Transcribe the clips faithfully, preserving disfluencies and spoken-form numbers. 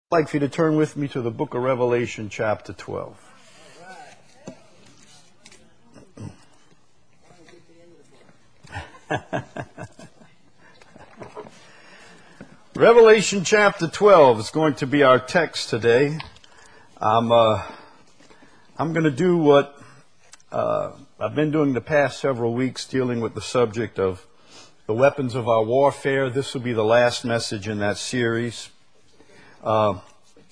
I'd like for you to turn with me to the book of Revelation, chapter twelve. Revelation chapter twelve is going to be our text today. I'm uh, I'm going to do what uh, I've been doing the past several weeks, dealing with the subject of the weapons of our warfare. This will be the last message in that series. Uh,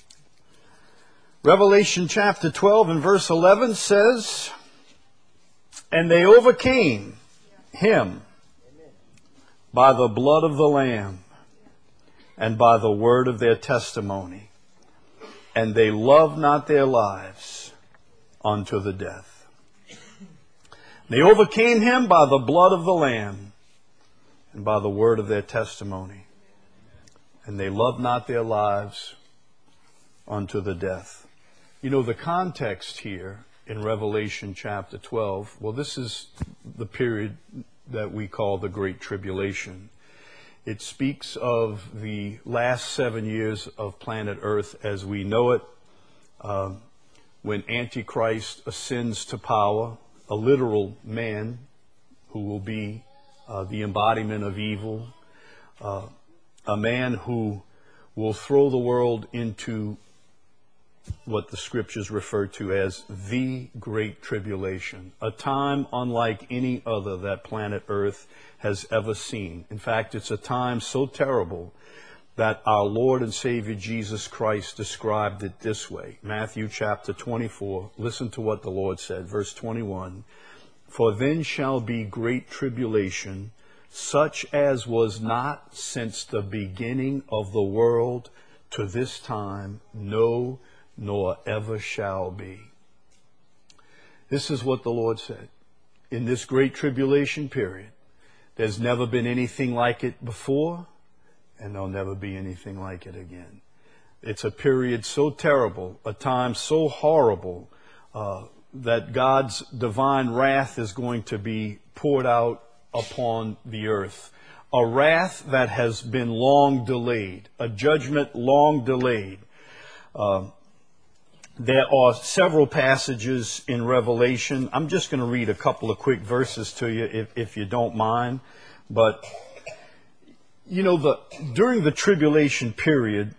Revelation chapter twelve and verse eleven says, "And they overcame him by the blood of the Lamb and by the word of their testimony, and they loved not their lives unto the death." They overcame him by the blood of the Lamb and by the word of their testimony, and they loved not their lives unto the death. You know, the context here in Revelation chapter twelve, well, this is the period that we call the Great Tribulation. It speaks of the last seven years of planet Earth as we know it, uh, when Antichrist ascends to power, a literal man who will be uh, the embodiment of evil, uh, a man who will throw the world into what the scriptures refer to as the Great Tribulation, a time unlike any other that planet Earth has ever seen. In fact, it's a time so terrible that our Lord and Savior Jesus Christ described it this way. Matthew chapter twenty-four, listen to what the Lord said, verse twenty-one. "For then shall be great tribulation, such as was not since the beginning of the world to this time, no, nor ever shall be." This is what the Lord said. In this great tribulation period, there's never been anything like it before, and there'll never be anything like it again. It's a period so terrible, a time so horrible, uh, that God's divine wrath is going to be poured out upon the earth. A wrath that has been long delayed, a judgment long delayed. Uh, There are several passages in Revelation. I'm just going to read a couple of quick verses to you if, if you don't mind. But, you know, the during the tribulation period,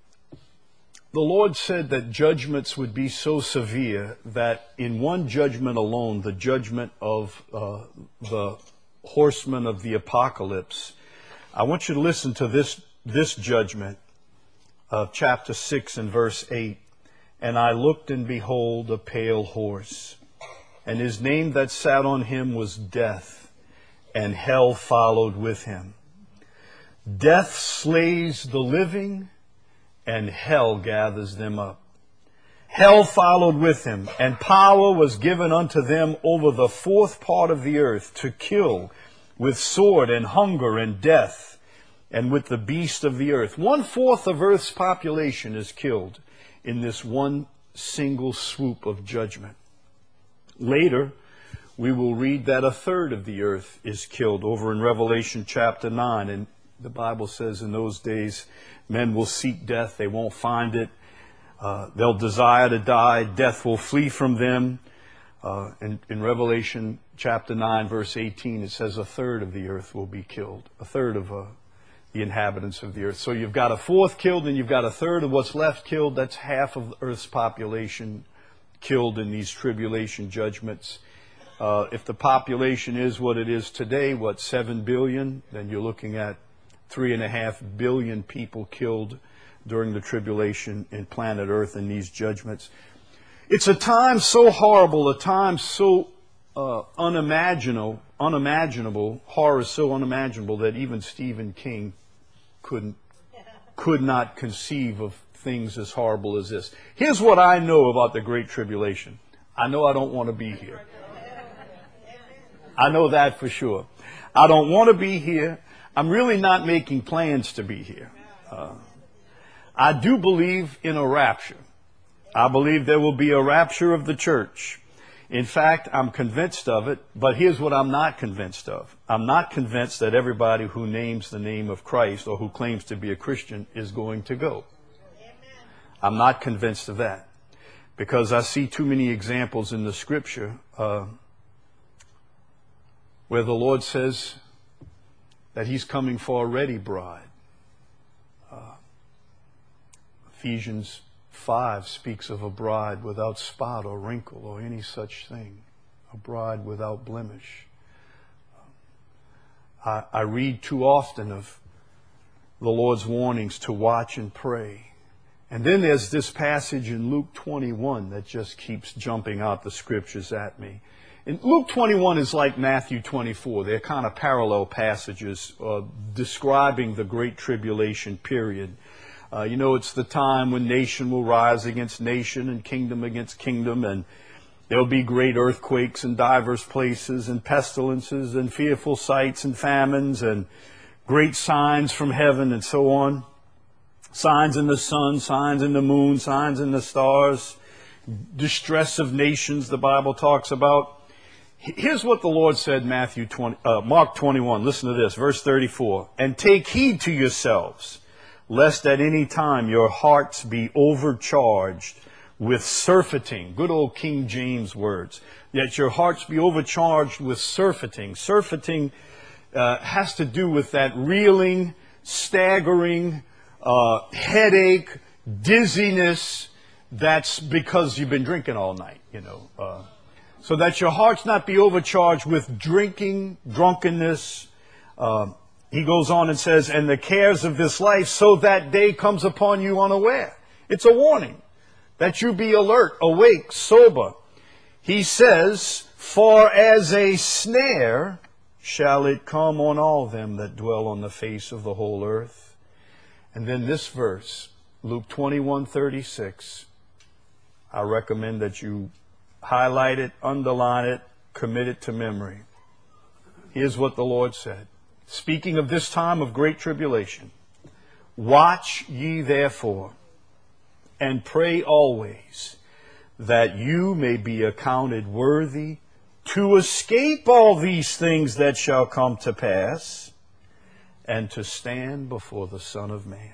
the Lord said that judgments would be so severe that in one judgment alone, the judgment of uh, the horsemen of the apocalypse, I want you to listen to this, this judgment of chapter six and verse eight. "And I looked, and behold, a pale horse, and his name that sat on him was Death, and hell followed with him. Death slays the living, and hell gathers them up. Hell followed with him, and power was given unto them over the fourth part of the earth to kill with sword and hunger and death, and with the beast of the earth." One fourth of earth's population is killed in this one single swoop of judgment. Later, we will read that a third of the earth is killed over in Revelation chapter nine. And the Bible says in those days, men will seek death. They won't find it. Uh, they'll desire to die. Death will flee from them. Uh, in, in Revelation chapter nine, verse eighteen, it says a third of the earth will be killed. A third of uh, the inhabitants of the earth. So you've got a fourth killed, and you've got a third of what's left killed. That's half of Earth's population killed in these tribulation judgments. Uh, if the population is what it is today, what, seven billion, then you're looking at three and a half billion people killed during the tribulation in planet Earth in these judgments. It's a time so horrible, a time so uh, unimaginable, unimaginable, horror is so unimaginable that even Stephen King couldn't, could not conceive of things as horrible as this. Here's what I know about the Great Tribulation. I know I don't want to be here. I know that for sure. I don't want to be here. I'm really not making plans to be here. Uh, I do believe in a rapture. I believe there will be a rapture of the church. In fact, I'm convinced of it, but here's what I'm not convinced of. I'm not convinced that everybody who names the name of Christ or who claims to be a Christian is going to go. I'm not convinced of that, because I see too many examples in the Scripture uh, where the Lord says that He's coming for a ready bride. Uh, Ephesians five speaks of a bride without spot or wrinkle or any such thing, a bride without blemish. I, I read too often of the Lord's warnings to watch and pray. And then there's this passage in Luke twenty-one that just keeps jumping out the Scriptures at me. And Luke twenty-one is like Matthew twenty-four. They're kind of parallel passages uh, describing the Great Tribulation period. Uh, you know, it's the time when nation will rise against nation and kingdom against kingdom, and there'll be great earthquakes in divers places, and pestilences, and fearful sights, and famines, and great signs from heaven, and so on. Signs in the sun, signs in the moon, signs in the stars, distress of nations, the Bible talks about. Here's what the Lord said, Matthew twenty, uh, Mark twenty-one. Listen to this, verse thirty-four. And take heed to yourselves, lest at any time your hearts be overcharged with surfeiting. Good old King James words. That your hearts be overcharged with surfeiting. Surfeiting uh, has to do with that reeling, staggering, uh, headache, dizziness. That's because you've been drinking all night, you know. Uh, so that your hearts not be overcharged with drinking, drunkenness. Uh, he goes on and says, and the cares of this life, so that day comes upon you unaware. It's a warning that you be alert, awake, sober. He says, for as a snare shall it come on all them that dwell on the face of the whole earth. And then this verse, Luke twenty-one thirty-six, I recommend that you highlight it, underline it, commit it to memory. Here's what the Lord said. Speaking of this time of great tribulation, watch ye therefore, and pray always, that you may be accounted worthy to escape all these things that shall come to pass, and to stand before the Son of Man.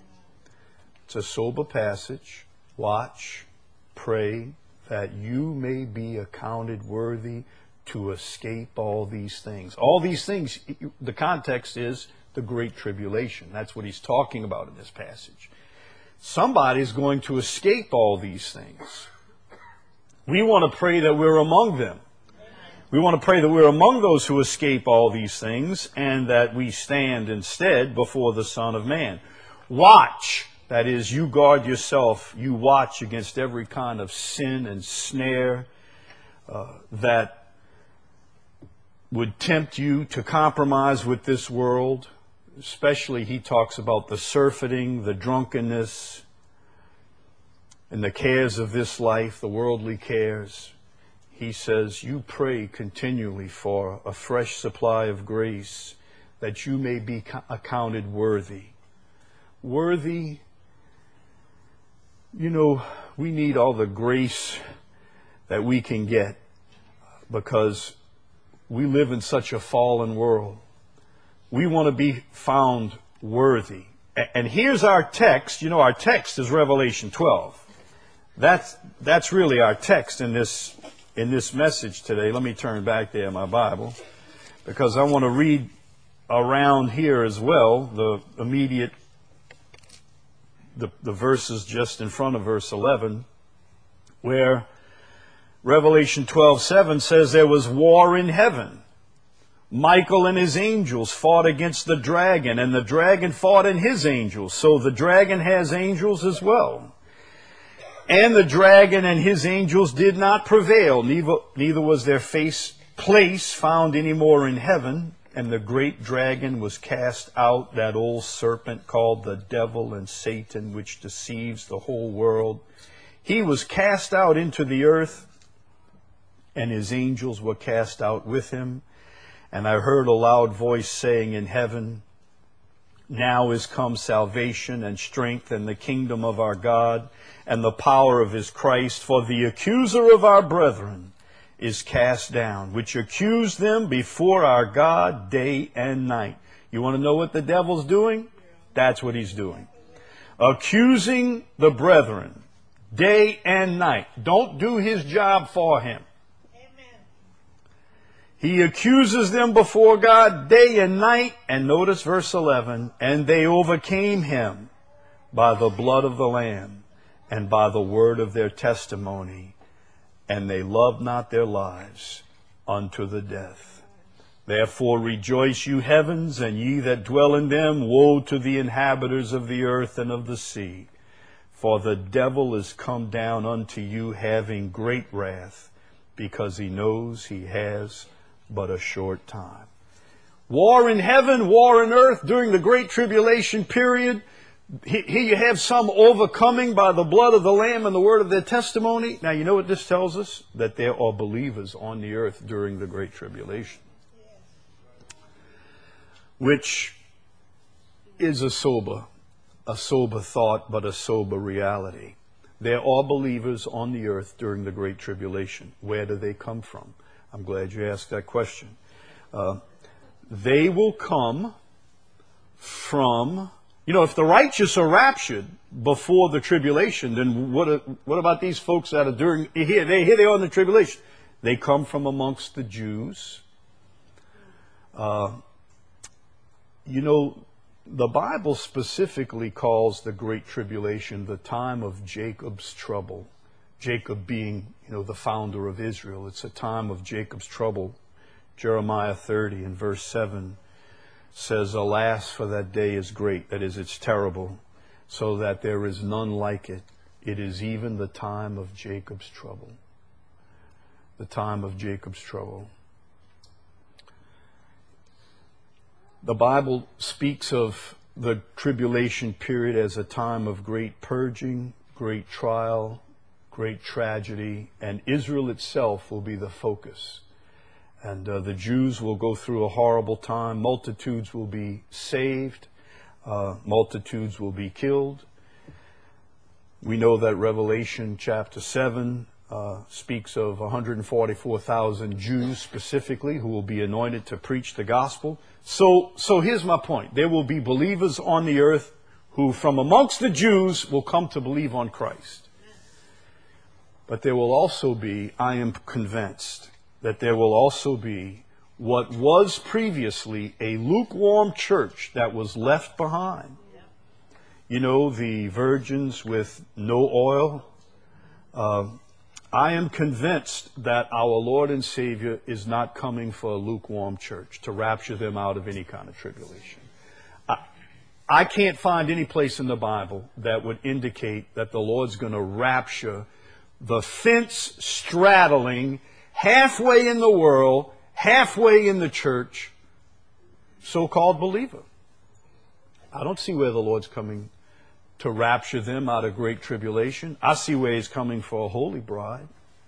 It's a sober passage. Watch, pray, that you may be accounted worthy to escape all these things. All these things, the context is the Great Tribulation. That's what he's talking about in this passage. Somebody's going to escape all these things. We want to pray that we're among them. We want to pray that we're among those who escape all these things, and that we stand instead before the Son of Man. Watch. That is, you guard yourself. You watch against every kind of sin and snare uh, that would tempt you to compromise with this world. Especially, he talks about the surfeiting, the drunkenness, and the cares of this life, the worldly cares. He says, you pray continually for a fresh supply of grace, that you may be accounted worthy. Worthy, you know, we need all the grace that we can get, because we live in such a fallen world. We want to be found worthy. And here's our text. You know, our text is Revelation twelve. That's, that's really our text in this, in this message today. Let me turn back there in my Bible, because I want to read around here as well, the immediate, the, the verses just in front of verse eleven, where Revelation twelve seven says there was war in heaven. Michael and his angels fought against the dragon, and the dragon fought and his angels. So the dragon has angels as well. And the dragon and his angels did not prevail, neither, neither was their face, place found any more in heaven. And the great dragon was cast out, that old serpent called the devil and Satan, which deceives the whole world. He was cast out into the earth, and his angels were cast out with him. And I heard a loud voice saying in heaven, now is come salvation and strength and the kingdom of our God and the power of his Christ. For the accuser of our brethren is cast down, which accused them before our God day and night. You want to know what the devil's doing? That's what he's doing. accusing the brethren day and night. Don't do his job for him. Amen. He accuses them before God day and night. And notice verse eleven, and they overcame him by the blood of the Lamb and by the word of their testimony, and they loved not their lives unto the death. Therefore rejoice, you heavens, and ye that dwell in them. Woe to the inhabitants of the earth and of the sea. For the devil is come down unto you, having great wrath, because he knows he has but a short time. War in heaven, war in earth during the Great Tribulation period. Here you have some overcoming by the blood of the Lamb and the word of their testimony. Now, you know what this tells us? That there are believers on the earth during the Great Tribulation. Which is a sober, a sober thought, but a sober reality. There are believers on the earth during the Great Tribulation. Where do they come from? I'm glad you asked that question. Uh, they will come from... You know, if the righteous are raptured before the tribulation, then what, what about these folks that are during, here they, here they are in the tribulation? They come from amongst the Jews. Uh, you know, the Bible specifically calls the Great Tribulation the time of Jacob's trouble. Jacob being, you know, the founder of Israel. It's a time of Jacob's trouble. Jeremiah thirty and verse seven says, alas, for that day is great, that is, it's terrible, so that there is none like it. It is even the time of Jacob's trouble. The time of Jacob's trouble. The Bible speaks of the tribulation period as a time of great purging, great trial, great tragedy, and Israel itself will be the focus. And uh, the Jews will go through a horrible time. Multitudes will be saved. Uh, multitudes will be killed. We know that Revelation chapter seven uh, speaks of one hundred forty-four thousand Jews specifically who will be anointed to preach the gospel. So, so here's my point. There will be believers on the earth who from amongst the Jews will come to believe on Christ. But there will also be, I am convinced, that there will also be what was previously a lukewarm church that was left behind. You know, the virgins with no oil. Uh, I am convinced that our Lord and Savior is not coming for a lukewarm church to rapture them out of any kind of tribulation. I, I can't find any place in the Bible that would indicate that the Lord's going to rapture the fence straddling, halfway in the world, halfway in the church, so-called believer. I don't see where the Lord's coming to rapture them out of great tribulation. I see where He's coming for a holy bride,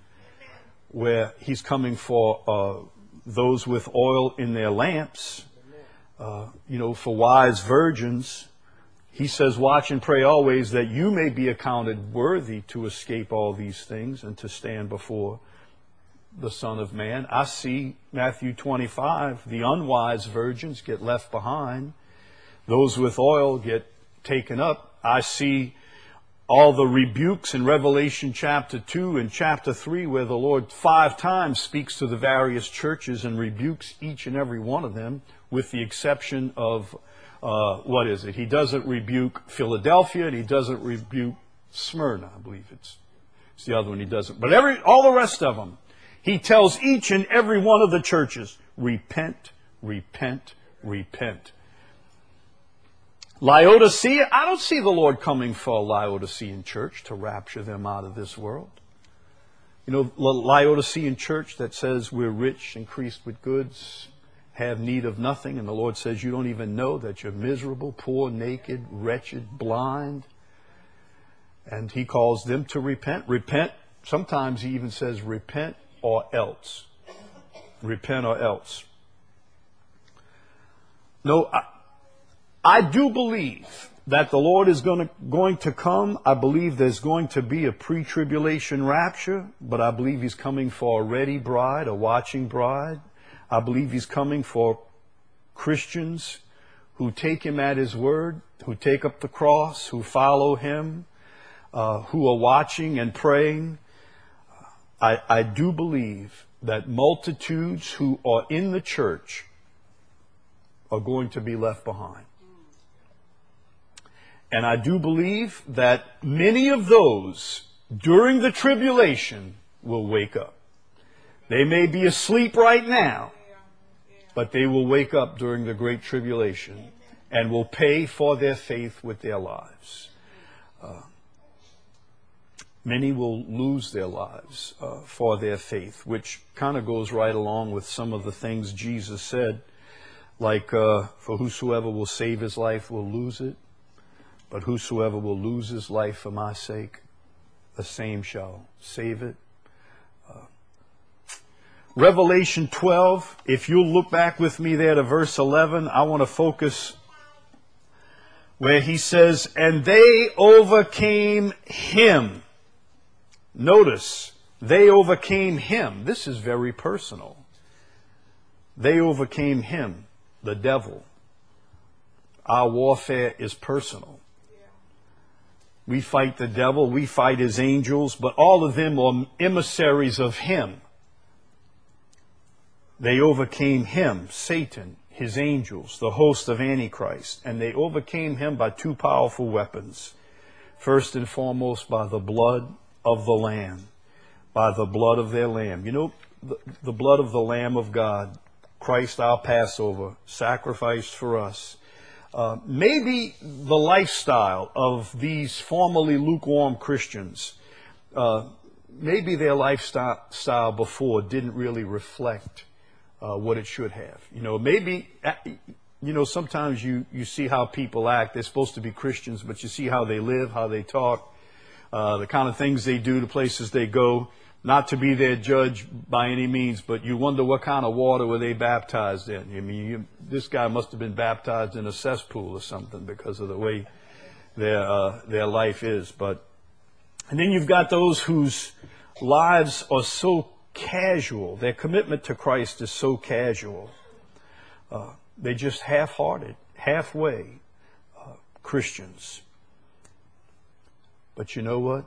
where He's coming for uh, those with oil in their lamps, uh, you know, for wise virgins. He says, watch and pray always that you may be accounted worthy to escape all these things and to stand before the Son of Man. I see Matthew twenty-five, the unwise virgins get left behind. Those with oil get taken up. I see all the rebukes in Revelation chapter two and chapter three where the Lord five times speaks to the various churches and rebukes each and every one of them, with the exception of, uh, what is it? He doesn't rebuke Philadelphia and He doesn't rebuke Smyrna, I believe it's, it's the other one He doesn't. But every all the rest of them, He tells each and every one of the churches, repent, repent, repent. Laodicea, I don't see the Lord coming for a Laodicean church to rapture them out of this world. You know, Laodicean church that says we're rich, increased with goods, have need of nothing, and the Lord says you don't even know that you're miserable, poor, naked, wretched, blind. And He calls them to repent. Repent. Sometimes He even says repent or else. Repent or else. No, I, I do believe that the Lord is going to, going to come. I believe there's going to be a pre-tribulation rapture, but I believe He's coming for a ready bride, a watching bride. I believe He's coming for Christians who take him at his word, who take up the cross, who follow him, uh, who are watching and praying. I, I do believe that multitudes who are in the church are going to be left behind. And I do believe that many of those during the tribulation will wake up. They may be asleep right now, but they will wake up during the great tribulation and will pay for their faith with their lives. Uh, many will lose their lives uh, for their faith, which kind of goes right along with some of the things Jesus said, like, uh, for whosoever will save his life will lose it, but whosoever will lose his life for my sake, the same shall save it. Uh, Revelation twelve, if you'll look back with me there to verse eleven, I want to focus where he says, and they overcame him. Notice, they overcame him. This is very personal. They overcame him, the devil. Our warfare is personal. We fight the devil, we fight his angels, but all of them are emissaries of him. They overcame him, Satan, his angels, the host of Antichrist, and they overcame him by two powerful weapons. First and foremost, by the blood of the Lamb, by the blood of their Lamb. You know, the, the blood of the Lamb of God, Christ our Passover, sacrificed for us. Uh, maybe the lifestyle of these formerly lukewarm Christians, uh, maybe their lifestyle style before didn't really reflect uh, what it should have. You know, maybe, you know, sometimes you, you see how people act. They're supposed to be Christians, but you see how they live, how they talk, uh, the kind of things they do, the places they go. Not to be their judge by any means, but you wonder what kind of water were they baptized in. I mean, you, this guy must have been baptized in a cesspool or something because of the way their uh, their life is. But and then you've got those whose lives are so casual. Their commitment to Christ is so casual. Uh, they're just half-hearted, halfway uh, Christians. But you know what?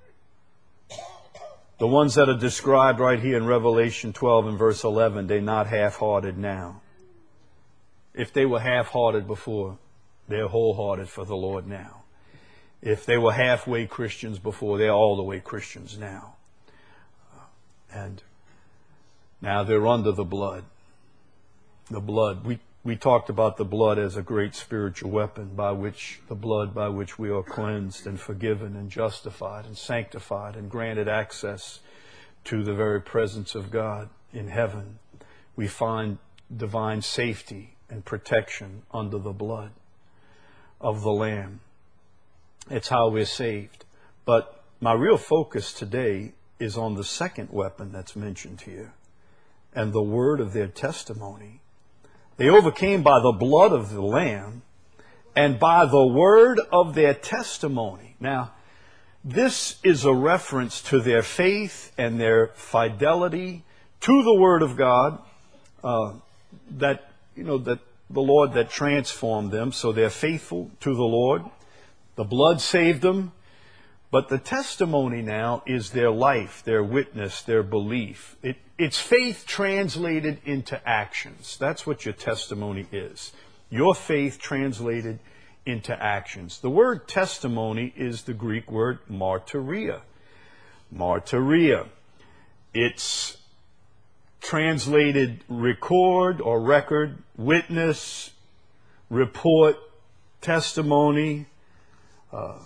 The ones that are described right here in Revelation twelve and verse eleven, they're not half-hearted now. If they were half-hearted before, they're wholehearted for the Lord now. If they were halfway Christians before, they're all the way Christians now. And now they're under the blood. The blood. We we talked about the blood as a great spiritual weapon by which, the blood by which we are cleansed and forgiven and justified and sanctified and granted access to the very presence of God in heaven. We find divine safety and protection under the blood of the Lamb. It's how we're saved. But my real focus today is on the second weapon that's mentioned here, and the word of their testimony. They overcame by the blood of the Lamb and by the word of their testimony. Now, this is a reference to their faith and their fidelity to the word of God, uh, that, you know, that the Lord that transformed them. So they're faithful to the Lord. The blood saved them. But the testimony now is their life, their witness, their belief. It, it's faith translated into actions. That's what your testimony is. Your faith translated into actions. The word testimony is the Greek word martyria. Martyria. It's translated record or record, witness, report, testimony. Uh,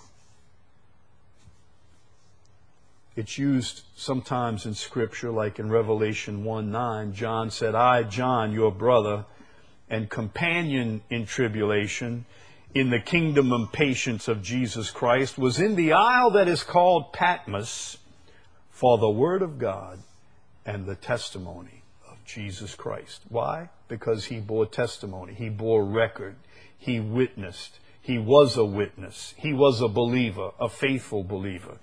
It's used sometimes in Scripture, like in Revelation one nine. John said, I, John, your brother and companion in tribulation, in the kingdom and patience of Jesus Christ, was in the isle that is called Patmos for the word of God and the testimony of Jesus Christ. Why? Because he bore testimony. He bore record. He witnessed. He was a witness. He was a believer, a faithful believer.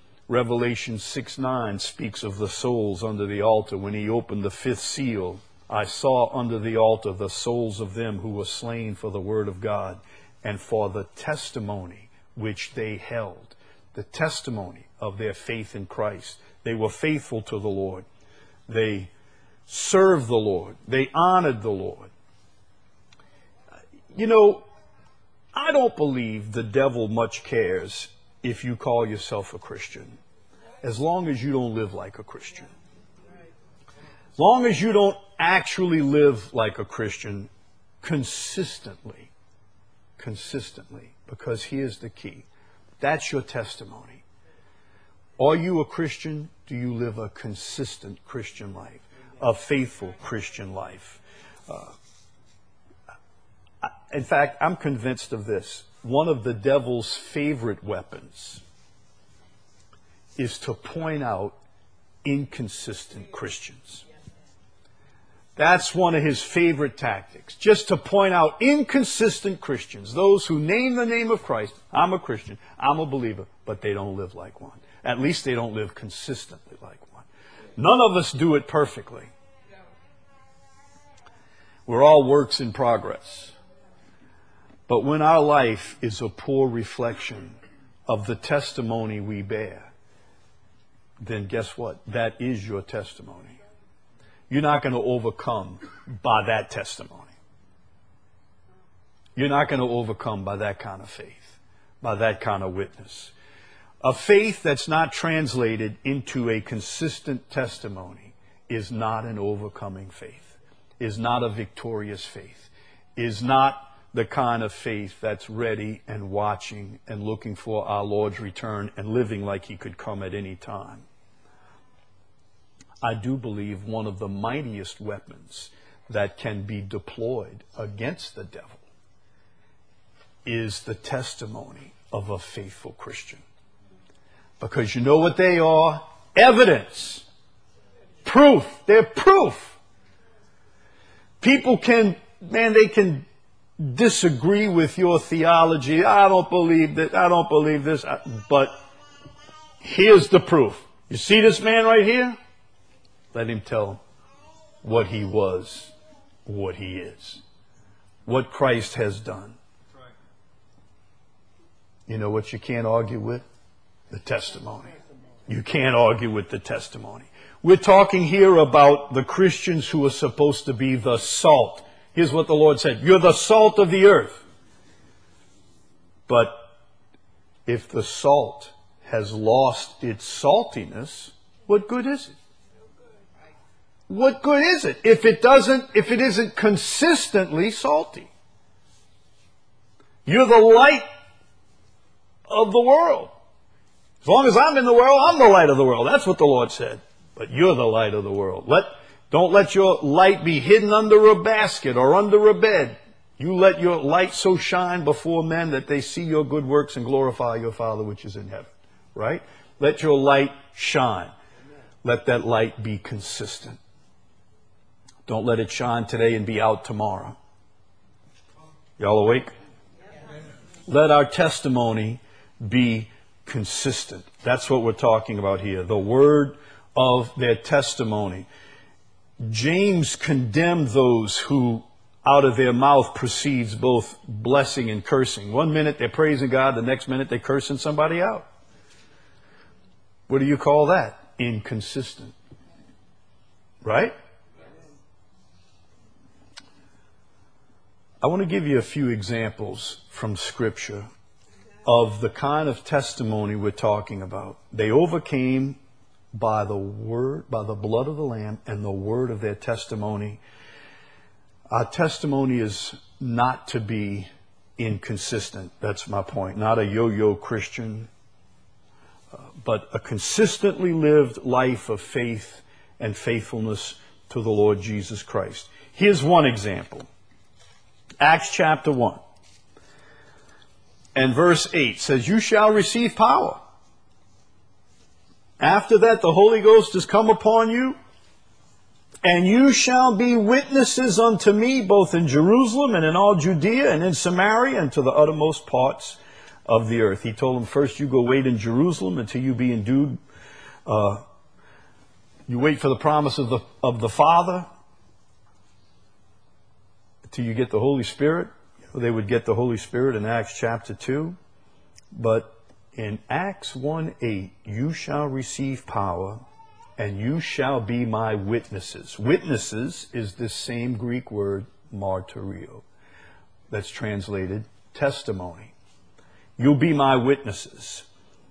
Revelation six nine speaks of the souls under the altar when he opened the fifth seal. I saw under the altar the souls of them who were slain for the word of God and for the testimony which they held. The testimony of their faith in Christ. They were faithful to the Lord. They served the Lord. They honored the Lord. You know, I don't believe the devil much cares if you call yourself a Christian, as long as you don't live like a Christian. As long as you don't actually live like a Christian consistently. Consistently. Because here's the key. That's your testimony. Are you a Christian? Do you live a consistent Christian life? A faithful Christian life? Uh, in fact, I'm convinced of this. One of the devil's favorite weapons is to point out inconsistent Christians. That's one of his favorite tactics, just to point out inconsistent Christians, those who name the name of Christ. I'm a Christian, I'm a believer, but they don't live like one. At least they don't live consistently like one. None of us do it perfectly. We're all works in progress. But when our life is a poor reflection of the testimony we bear, then guess what? That is your testimony. You're not going to overcome by that testimony. You're not going to overcome by that kind of faith, by that kind of witness. A faith that's not translated into a consistent testimony is not an overcoming faith, is not a victorious faith, is not the kind of faith that's ready and watching and looking for our Lord's return and living like He could come at any time. I do believe one of the mightiest weapons that can be deployed against the devil is the testimony of a faithful Christian. Because you know what they are? Evidence. Proof. They're proof. People can, man, they can disagree with your theology. I don't believe that. I don't believe this. But here's the proof. You see this man right here? Let him tell what he was, what he is, what Christ has done. You know what you can't argue with? The testimony. You can't argue with the testimony. We're talking here about the Christians who are supposed to be the salt. Here's what the Lord said. You're the salt of the earth. But if the salt has lost its saltiness, what good is it? What good is it if it doesn't, if it isn't consistently salty? You're the light of the world. As long as I'm in the world, I'm the light of the world. That's what the Lord said. But you're the light of the world. Let, don't let your light be hidden under a basket or under a bed. You let your light so shine before men that they see your good works and glorify your Father which is in heaven. Right? Let your light shine. Let that light be consistent. Don't let it shine today and be out tomorrow. Y'all awake? Let our testimony be consistent. That's what we're talking about here. The word of their testimony. James condemned those who out of their mouth proceeds both blessing and cursing. One minute they're praising God, the next minute they're cursing somebody out. What do you call that? Inconsistent. Right? I want to give you a few examples from Scripture of the kind of testimony we're talking about. They overcame by the word, by the blood of the Lamb and the word of their testimony. Our testimony is not to be inconsistent. That's my point. Not a yo-yo Christian, uh, but a consistently lived life of faith and faithfulness to the Lord Jesus Christ. Here's one example. Acts chapter one and verse eight says, you shall receive power. After that, the Holy Ghost has come upon you, and you shall be witnesses unto me both in Jerusalem and in all Judea and in Samaria and to the uttermost parts of the earth. He told them, first you go wait in Jerusalem until you be endued. Uh, you wait for the promise of the, of the Father. till you get the Holy Spirit. They would get the Holy Spirit in Acts chapter two. But in Acts one eight, you shall receive power, and you shall be my witnesses. Witnesses is this same Greek word, martyrio, that's translated testimony. You'll be my witnesses.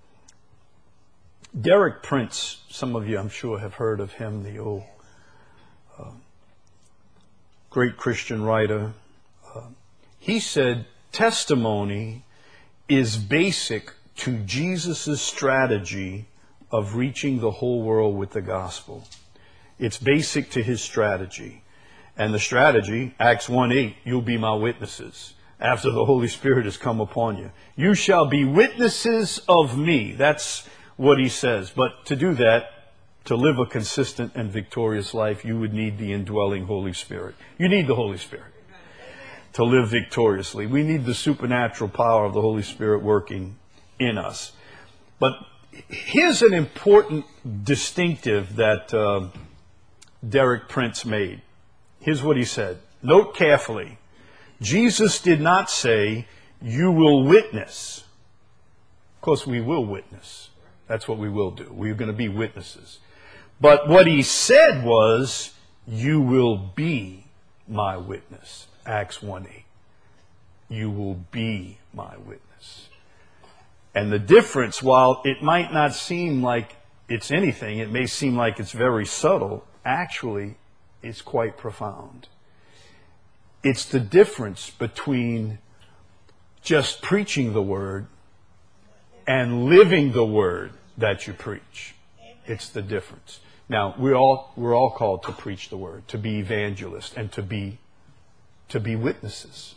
Derek Prince, some of you I'm sure have heard of him, the old uh, great Christian writer. Uh, he said testimony is basic to Jesus' strategy of reaching the whole world with the gospel. It's basic to his strategy. And the strategy, Acts one eight, you'll be my witnesses after the Holy Spirit has come upon you. You shall be witnesses of me. That's what he says. But to do that, to live a consistent and victorious life, you would need the indwelling Holy Spirit. You need the Holy Spirit to live victoriously. We need the supernatural power of the Holy Spirit working in us. But here's an important distinctive that uh, Derek Prince made. Here's what he said. Note carefully. Jesus did not say, you will witness. Of course, we will witness. That's what we will do. We're going to be witnesses. But what he said was, you will be my witness. Acts one eight. You will be my witness. And the difference, while it might not seem like it's anything, it may seem like it's very subtle, actually, it's quite profound. It's the difference between just preaching the word and living the word that you preach. It's the difference. Now, we're all, we're all called to preach the word, to be evangelists, and to be, to be witnesses.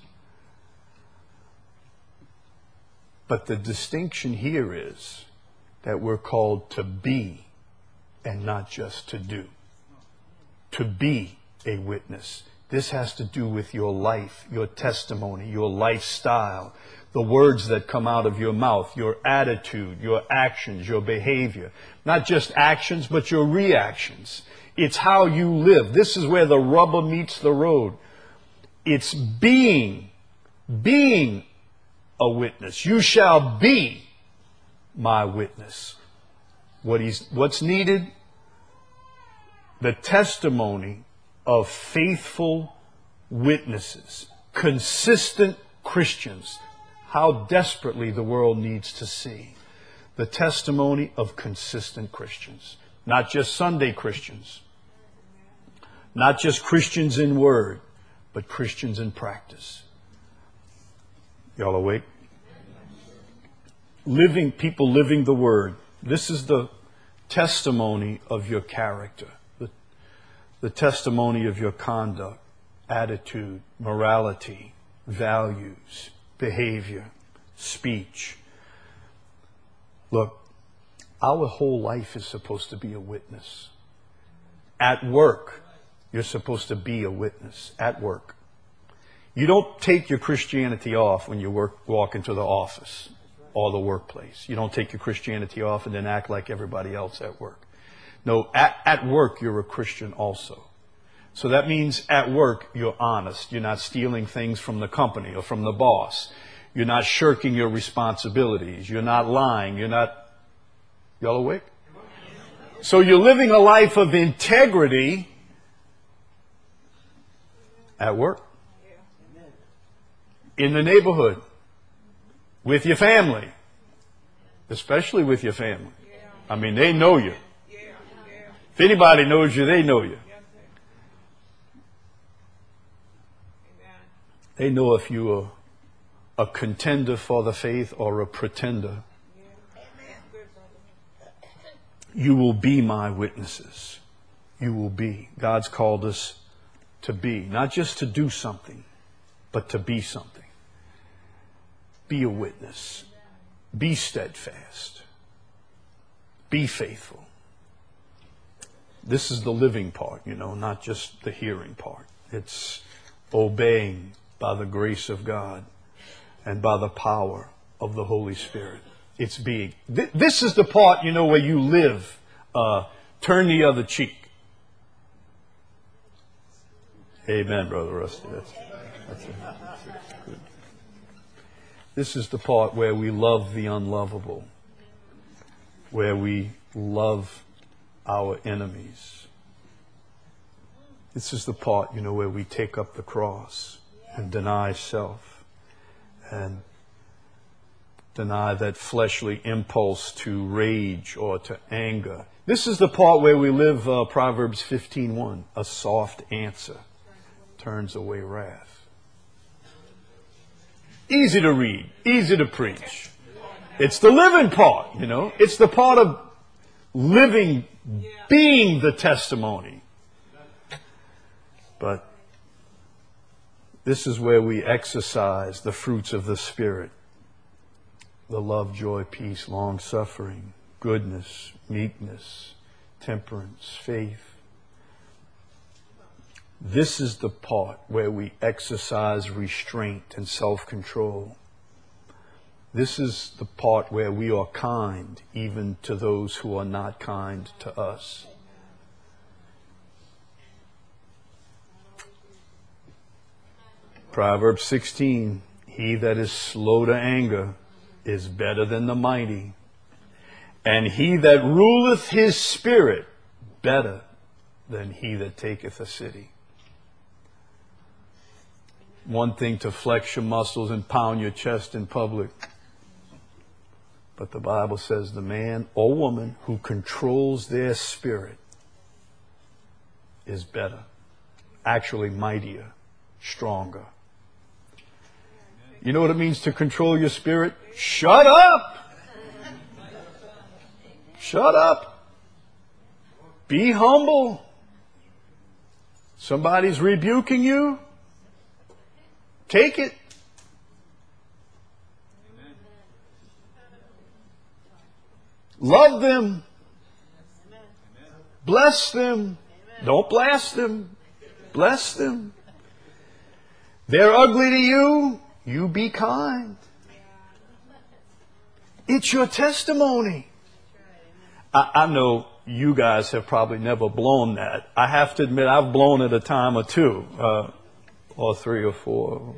But the distinction here is that we're called to be and not just to do. To be a witness. This has to do with your life, your testimony, your lifestyle, the words that come out of your mouth, your attitude, your actions, your behavior. Not just actions, but your reactions. It's how you live. This is where the rubber meets the road. It's being, being a witness. You shall be my witness. What he's, what's needed? The testimony of faithful witnesses, consistent Christians. How desperately the world needs to see the testimony of consistent Christians. Not just Sunday Christians. Not just Christians in word, but Christians in practice. Y'all awake? Living, people living the word. This is the testimony of your character. The, the testimony of your conduct, attitude, morality, values, behavior, speech. Look, our whole life is supposed to be a witness. At work, you're supposed to be a witness. At work. You don't take your Christianity off when you work, walk into the office or the workplace. You don't take your Christianity off and then act like everybody else at work. No, at, at work, you're a Christian also. So that means at work, you're honest. You're not stealing things from the company or from the boss. You're not shirking your responsibilities. You're not lying. You're not... Y'all awake? So you're living a life of integrity at work. In the neighborhood. With your family. Especially with your family. I mean, they know you. If anybody knows you, they know you. They know if you're a contender for the faith or a pretender. You will be my witnesses. You will be. God's called us to be. Not just to do something, but to be something. Be a witness. Be steadfast. Be faithful. This is the living part, you know, not just the hearing part. It's obeying by the grace of God and by the power of the Holy Spirit. It's being. Th- this is the part, you know, where you live. Uh, turn the other cheek. Amen, Brother Rusty. That's, That's it. That's it. Good. This is the part where we love the unlovable, where we love our enemies. This is the part, you know, where we take up the cross and deny self and deny that fleshly impulse to rage or to anger. This is the part where we live uh, Proverbs fifteen one. A soft answer turns away wrath. Easy to read, easy to preach. It's the living part, you know. It's the part of living, being the testimony. But this is where we exercise the fruits of the Spirit. The love, joy, peace, long-suffering, goodness, meekness, temperance, faith. This is the part where we exercise restraint and self-control. This is the part where we are kind even to those who are not kind to us. Proverbs sixteen, he that is slow to anger is better than the mighty, and he that ruleth his spirit better than he that taketh a city. One thing to flex your muscles and pound your chest in public, but the Bible says the man or woman who controls their spirit is better, actually mightier, stronger. You know what it means to control your spirit? Shut up! Shut up. Be humble. Somebody's rebuking you. Take it. Love them. Bless them. Don't blast them. Bless them. They're ugly to you. You be kind. It's your testimony. I, I know you guys have probably never blown that. I have to admit I've blown it a time or two. Uh, or three or four.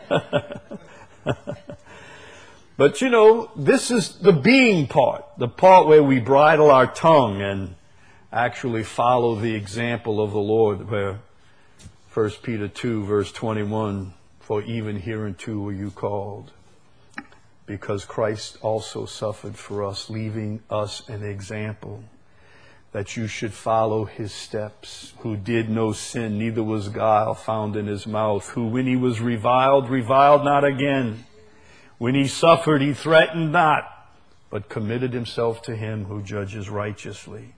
But you know, this is the being part. The part where we bridle our tongue and actually follow the example of the Lord, where First Peter two verse twenty-one, for even hereunto were you called, because Christ also suffered for us, leaving us an example, that you should follow his steps, who did no sin, neither was guile found in his mouth, who when he was reviled, reviled not again. When he suffered, he threatened not, but committed himself to him who judges righteously.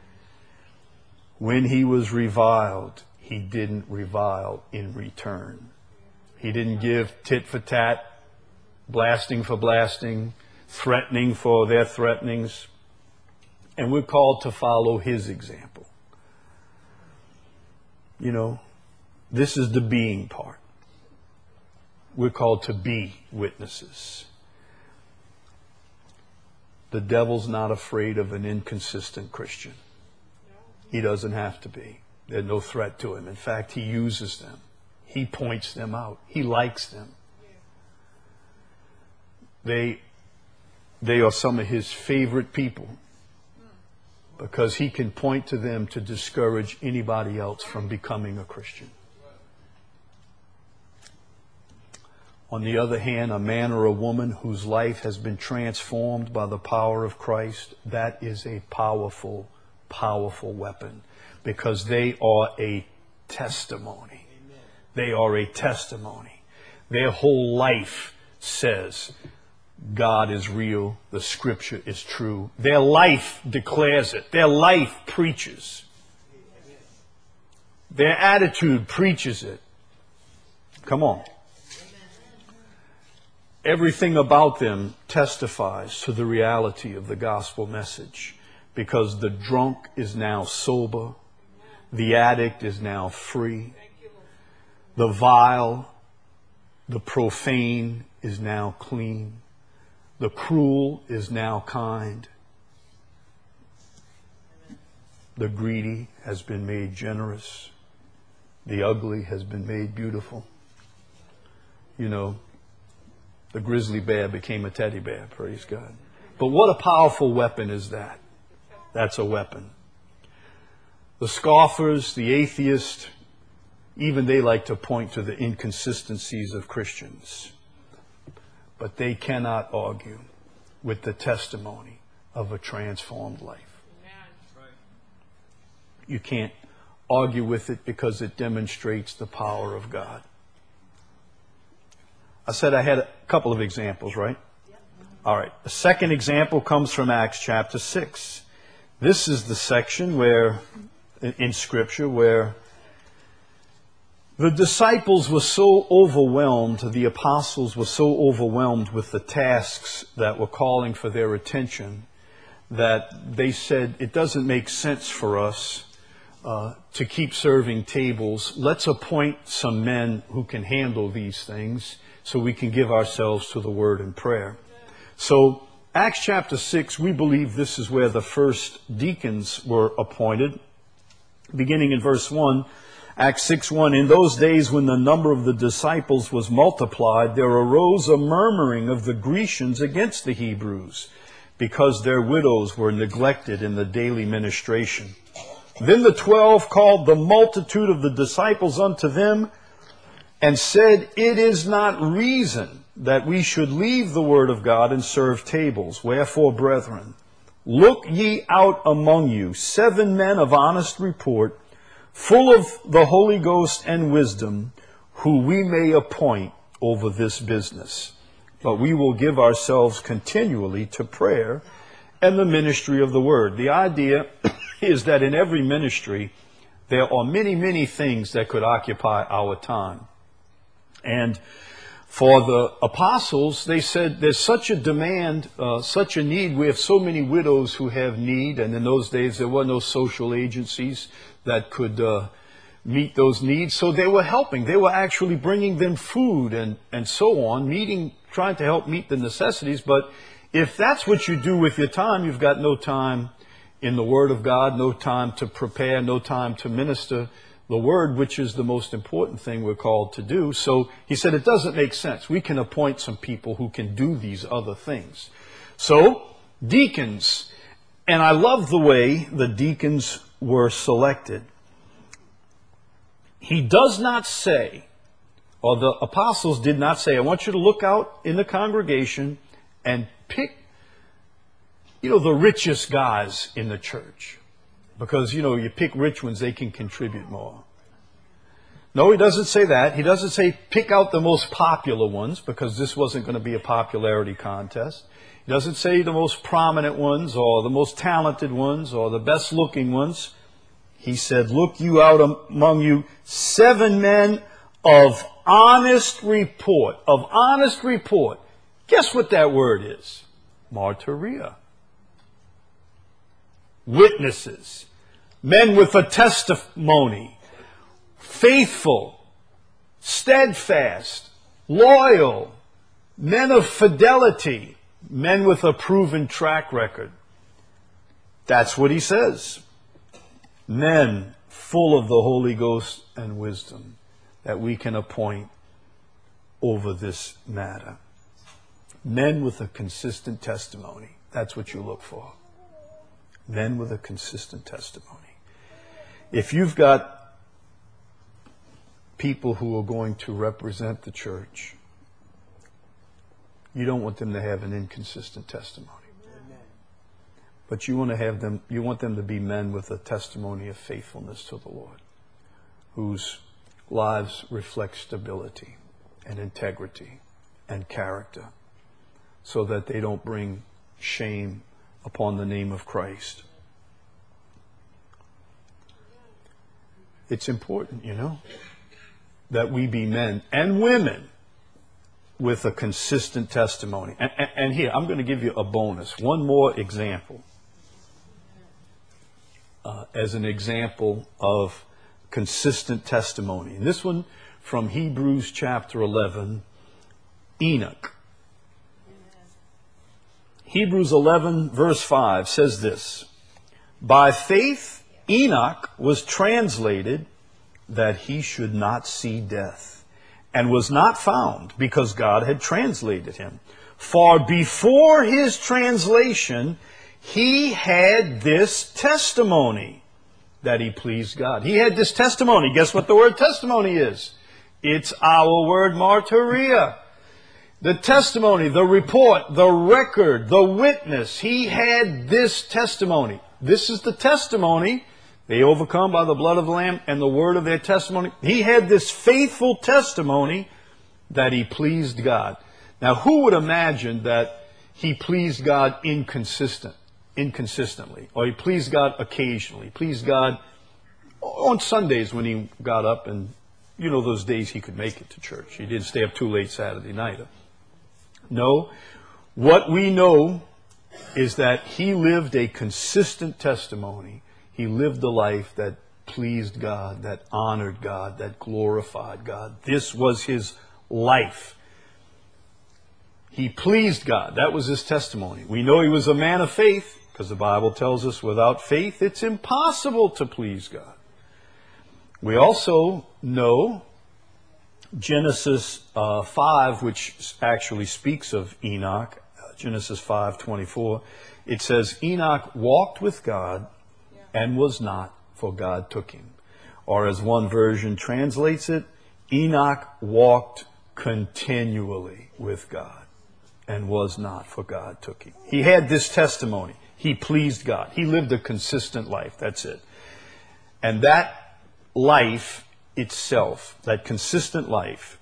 When he was reviled, he didn't revile in return. He didn't give tit for tat, blasting for blasting, threatening for their threatenings. And we're called to follow his example. You know, this is the being part. We're called to be witnesses. The devil's not afraid of an inconsistent Christian. He doesn't have to be. There's no threat to him. In fact, he uses them. He points them out. He likes them. They, they are some of his favorite people, because he can point to them to discourage anybody else from becoming a Christian. On the other hand, a man or a woman whose life has been transformed by the power of Christ, that is a powerful, powerful weapon, because they are a testimony. They are a testimony. Their whole life says God is real, the Scripture is true. Their life declares it. Their life preaches. Their attitude preaches it. Come on. Everything about them testifies to the reality of the gospel message, because the drunk is now sober. The addict is now free. The vile, the profane is now clean. The cruel is now kind. The greedy has been made generous. The ugly has been made beautiful. you know, the grizzly bear became a teddy bear, praise God. But what a powerful weapon is that? That's a weapon. The scoffers, the atheists, even they like to point to the inconsistencies of Christians. But they cannot argue with the testimony of a transformed life. You can't argue with it because it demonstrates the power of God. I said I had a couple of examples, right? All right. The second example comes from Acts chapter six. This is the section where, in Scripture, where the disciples were so overwhelmed, the apostles were so overwhelmed with the tasks that were calling for their attention, that they said, it doesn't make sense for us uh, to keep serving tables. Let's appoint some men who can handle these things so we can give ourselves to the Word and prayer. So, Acts chapter six, we believe this is where the first deacons were appointed. Beginning in verse one, Acts six one, in those days when the number of the disciples was multiplied, there arose a murmuring of the Grecians against the Hebrews, because their widows were neglected in the daily ministration. Then the twelve called the multitude of the disciples unto them, and said, it is not reason that we should leave the word of God and serve tables. Wherefore, brethren, look ye out among you seven men of honest report, full of the Holy Ghost and wisdom, who we may appoint over this business. But we will give ourselves continually to prayer and the ministry of the word. The idea is that in every ministry, there are many, many things that could occupy our time. And for the apostles, they said there's such a demand, uh, such a need. We have so many widows who have need. And in those days, there were no social agencies that could uh, meet those needs. So they were helping. They were actually bringing them food and, and so on, meeting, trying to help meet the necessities. But if that's what you do with your time, you've got no time in the Word of God, no time to prepare, no time to minister the Word, which is the most important thing we're called to do. So he said it doesn't make sense. We can appoint some people who can do these other things. So, deacons. And I love the way the deacons were selected. He does not say, or the apostles did not say, I want you to look out in the congregation and pick, you know, the richest guys in the church. Because, you know, you pick rich ones, they can contribute more. No, he doesn't say that. He doesn't say pick out the most popular ones, because this wasn't going to be a popularity contest. He doesn't say the most prominent ones or the most talented ones or the best looking ones. He said, look you out among you seven men of honest report. Of honest report. Guess what that word is? Martyria. Witnesses. Men with a testimony, faithful, steadfast, loyal, men of fidelity, men with a proven track record. That's what he says. Men full of the Holy Ghost and wisdom that we can appoint over this matter. Men with a consistent testimony. That's what you look for. Men with a consistent testimony. If you've got people who are going to represent the church, you don't want them to have an inconsistent testimony. Amen. But you want to have them, you want them to be men with a testimony of faithfulness to the Lord, whose lives reflect stability and integrity and character, so that they don't bring shame upon the name of Christ. It's important, you know, that we be men and women with a consistent testimony. And, and, and here, I'm going to give you a bonus. One more example. Uh, as an example of consistent testimony. And this one from Hebrews chapter eleven, Enoch. Hebrews eleven verse five says this, by faith Enoch was translated that he should not see death, and was not found, because God had translated him. For before his translation, he had this testimony that he pleased God. He had this testimony. Guess what the word testimony is? It's our word martyria. The testimony, the report, the record, the witness. He had this testimony. This is the testimony. They overcome by the blood of the Lamb and the word of their testimony. He had this faithful testimony that he pleased God. Now, who would imagine that he pleased God inconsistent, inconsistently, or he pleased God occasionally, pleased God on Sundays when he got up and, you know, those days he could make it to church. He didn't stay up too late Saturday night. No, what we know is that he lived a consistent testimony. He lived a life that pleased God, that honored God, that glorified God. This was his life. He pleased God. That was his testimony. We know he was a man of faith, because the Bible tells us without faith it's impossible to please God. We also know Genesis uh, five, which actually speaks of Enoch, uh, Genesis five twenty-four, it says, Enoch walked with God and was not, for God took him. Or as one version translates it, Enoch walked continually with God and was not, for God took him. He had this testimony. He pleased God. He lived a consistent life. That's it. And that life itself, that consistent life,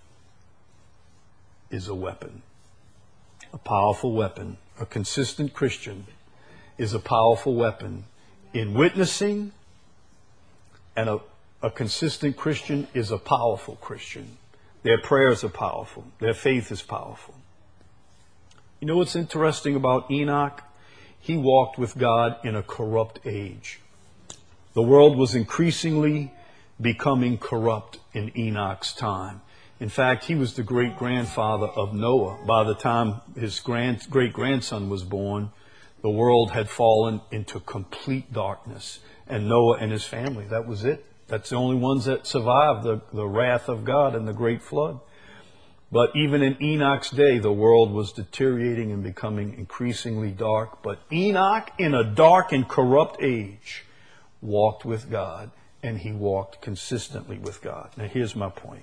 is a weapon. A powerful weapon. A consistent Christian is a powerful weapon in witnessing, and a, a consistent Christian is a powerful Christian. Their prayers are powerful. Their faith is powerful. You know what's interesting about Enoch? He walked with God in a corrupt age. The world was increasingly becoming corrupt in Enoch's time. In fact, he was the great-grandfather of Noah. By the time his grand, great-grandson was born, the world had fallen into complete darkness. And Noah and his family, that was it. That's the only ones that survived the, the wrath of God and the great flood. But even in Enoch's day, the world was deteriorating and becoming increasingly dark. But Enoch, in a dark and corrupt age, walked with God, and he walked consistently with God. Now, here's my point.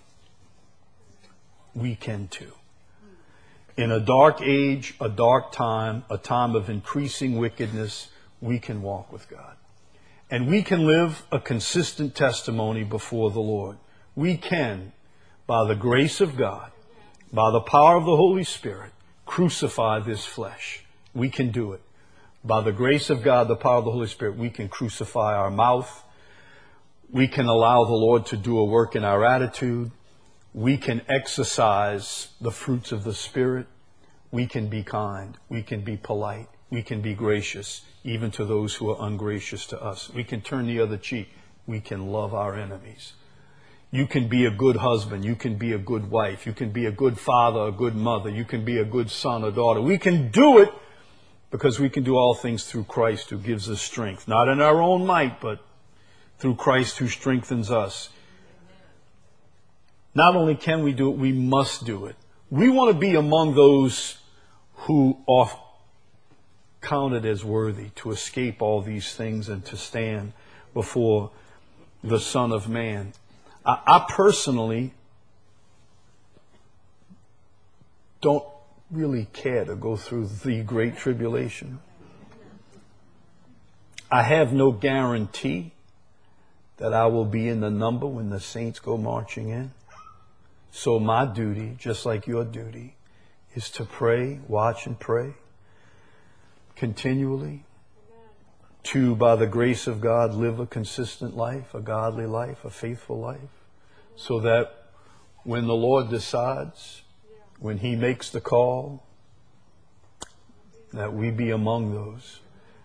We can too. In a dark age, a dark time, a time of increasing wickedness, we can walk with God. And we can live a consistent testimony before the Lord. We can, by the grace of God, by the power of the Holy Spirit, crucify this flesh. We can do it. By the grace of God, the power of the Holy Spirit, we can crucify our mouth. We can allow the Lord to do a work in our attitude. We can exercise the fruits of the Spirit. We can be kind. We can be polite. We can be gracious, even to those who are ungracious to us. We can turn the other cheek. We can love our enemies. You can be a good husband. You can be a good wife. You can be a good father, a good mother. You can be a good son or daughter. We can do it because we can do all things through Christ who gives us strength. Not in our own might, but through Christ who strengthens us. Not only can we do it, we must do it. We want to be among those who are counted as worthy to escape all these things and to stand before the Son of Man. I, I personally don't really care to go through the Great Tribulation. I have no guarantee that I will be in the number when the saints go marching in. So my duty, just like your duty, is to pray, watch and pray continually, to, by the grace of God, live a consistent life, a godly life, a faithful life, so that when the Lord decides, when He makes the call, that we be among those.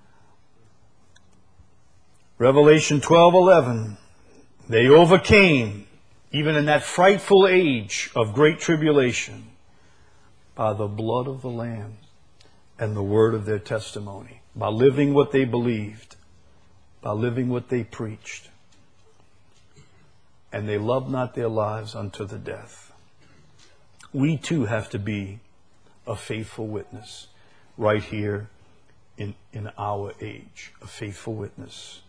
Revelation twelve eleven, they overcame, even in that frightful age of great tribulation, by the blood of the Lamb and the word of their testimony, by living what they believed, by living what they preached. And they loved not their lives unto the death. we too have to be a faithful witness right here in, in our age. A faithful witness.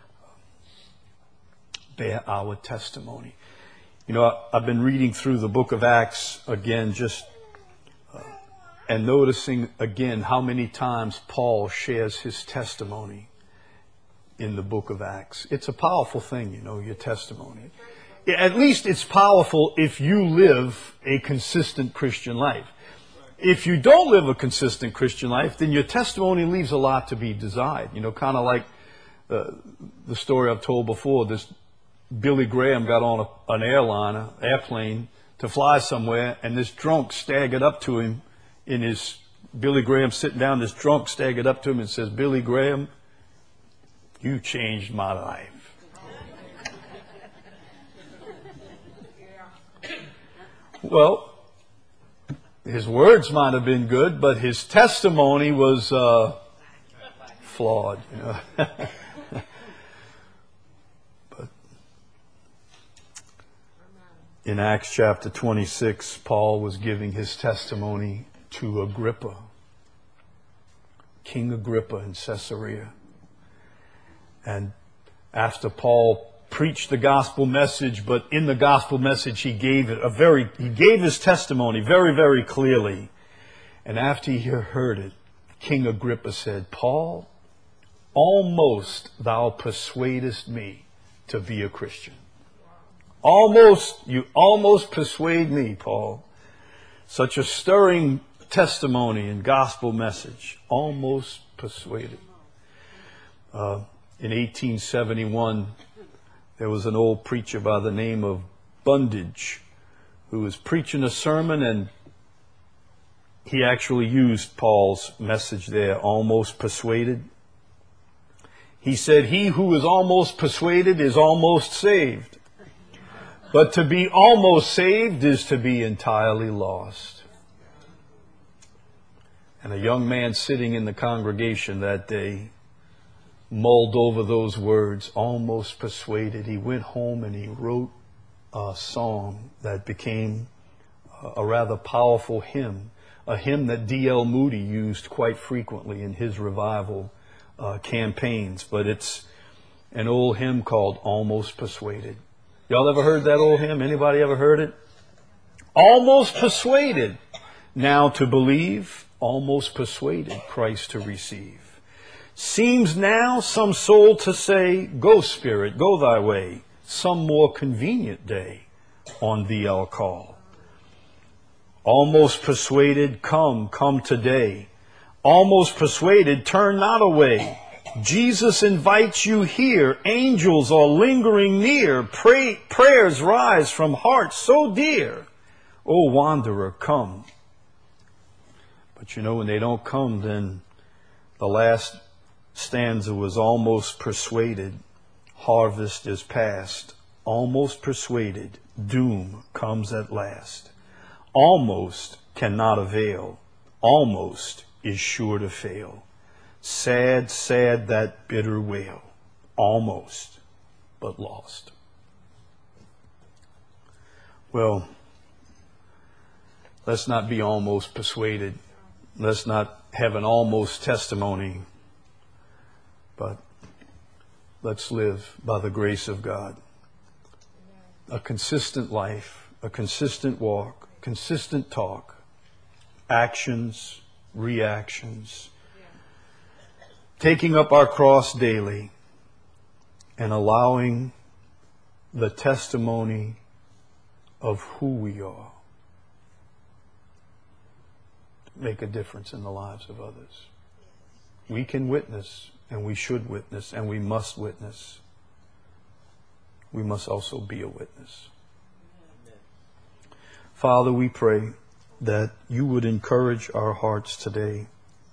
Bear our testimony. You know, I, I've been reading through the book of Acts again, just uh, and noticing again how many times Paul shares his testimony in the book of Acts. It's a powerful thing, you know, your testimony. At least it's powerful if you live a consistent Christian life. If you don't live a consistent Christian life, then your testimony leaves a lot to be desired. You know, kind of like uh, the story I've told before. This Billy Graham got on a, an airline, an airplane, to fly somewhere, and this drunk staggered up to him in his, Billy Graham sitting down, this drunk staggered up to him and says, "Billy Graham, you changed my life." Well, his words might have been good, but his testimony was uh, flawed. You know? But in Acts chapter twenty-six, Paul was giving his testimony to Agrippa, King Agrippa in Caesarea. And after Paul preached the gospel message, but in the gospel message he gave it a very, he gave his testimony very, very clearly. And after he heard it, King Agrippa said, "Paul, almost thou persuadest me to be a Christian." Almost, you almost persuade me, Paul. Such a stirring testimony and gospel message. Almost persuaded. Uh, in eighteen seventy-one, there was an old preacher by the name of Bundage who was preaching a sermon, and he actually used Paul's message there, almost persuaded. He said, "He who is almost persuaded is almost saved. But to be almost saved is to be entirely lost." And a young man sitting in the congregation that day mulled over those words, almost persuaded. He went home and he wrote a song that became a rather powerful hymn, a hymn that D L Moody used quite frequently in his revival uh, campaigns. But it's an old hymn called Almost Persuaded. Y'all ever heard that old hymn? Anybody ever heard it? Almost persuaded now to believe, almost persuaded Christ to receive. Seems now some soul to say, "Go, Spirit, go thy way. Some more convenient day on thee I'll call." Almost persuaded, come, come today. Almost persuaded, turn not away. Jesus invites you here. Angels are lingering near. Pray, prayers rise from hearts so dear. O wanderer, come. But you know, when they don't come, then the last stanza was almost persuaded. Harvest is past. Almost persuaded. Doom comes at last. Almost cannot avail. Almost is sure to fail. Sad, sad that bitter wail. Almost, but lost. Well, let's not be almost persuaded. Let's not have an almost testimony. But let's live by the grace of God. A consistent life, a consistent walk, consistent talk, actions, reactions, taking up our cross daily and allowing the testimony of who we are to make a difference in the lives of others. We can witness, and we should witness, and we must witness. We must also be a witness. Father, we pray that you would encourage our hearts today.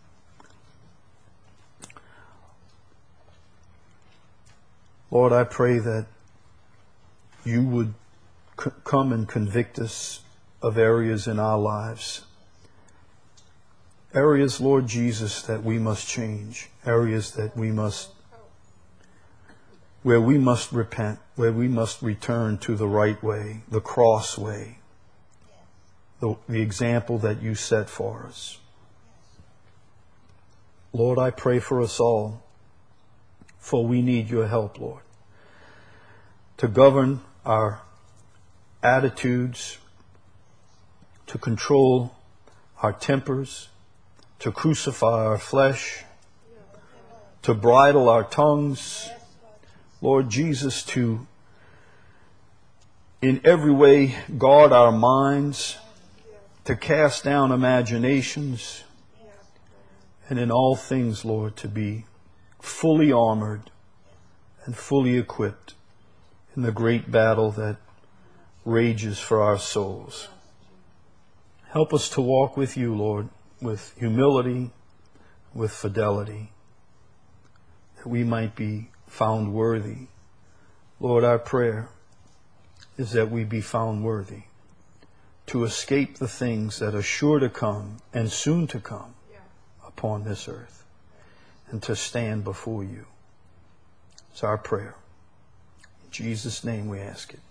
Lord, I pray that you would c- come and convict us of areas in our lives. Areas, Lord Jesus, that we must change. Areas that we must, where we must repent, where we must return to the right way, the cross way. the, the example that you set for us. Lord, I pray for us all, for we need your help, Lord, to govern our attitudes, to control our tempers, to crucify our flesh, to bridle our tongues, Lord Jesus, to in every way guard our minds, to cast down imaginations, and in all things, Lord, to be fully armored and fully equipped in the great battle that rages for our souls. Help us to walk with you, Lord, with humility, with fidelity, that we might be found worthy. Lord, our prayer is that we be found worthy to escape the things that are sure to come and soon to come upon this earth, and to stand before you. It's our prayer. In Jesus' name we ask it.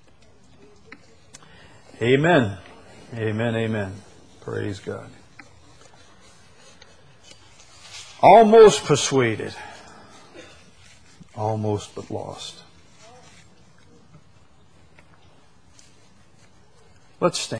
Amen. Amen, amen. Praise God. Almost persuaded. Almost but lost. Let's stand.